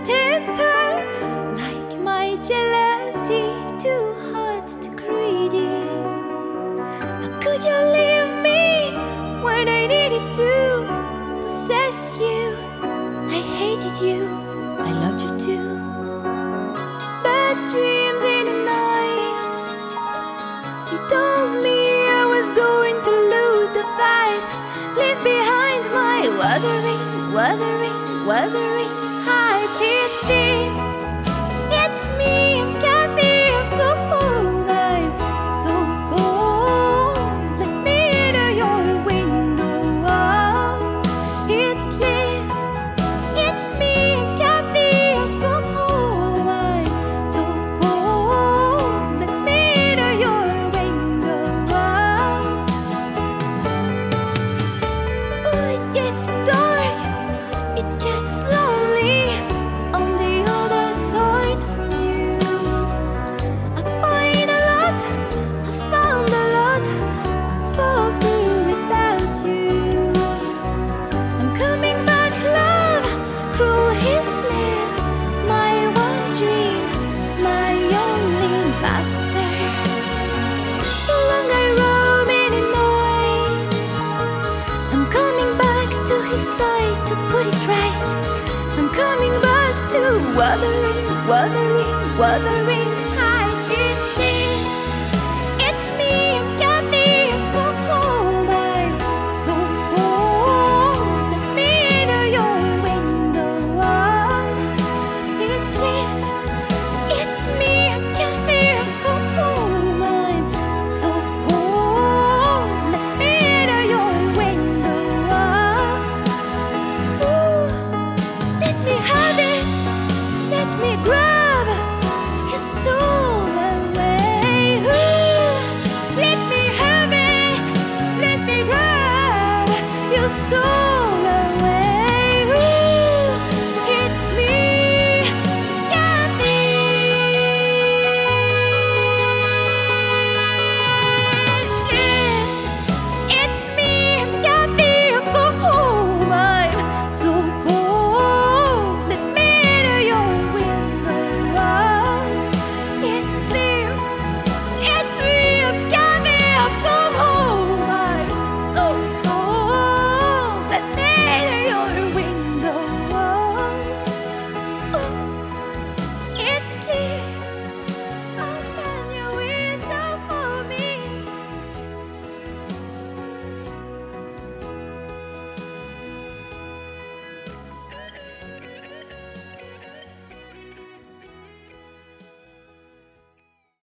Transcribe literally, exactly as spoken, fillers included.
temper, like my jealousy, too hot, too greedy. How could you leave me when I needed to possess you? I hated you, I loved you too. Bad dreams in the night. You told me I was going to lose the fight. Leave behind my wuthering, wuthering, wuthering heart. It's deep, it's me, I'm Kathy, a fool. I'm so cold. Let me to your window. It lives, it's me, I'm Kathy, a fool. I'm so cold. Let me to your window. Oh, it gets dark, it gets lonely on the other side from you. I find a lot, I found a lot, fall through without you. I'm coming back, love, cruel, hitless, my one dream, my only master. Too long I roam in the night. I'm coming back to his side to put it right. I'm coming back to wuthering, wuthering, wuthering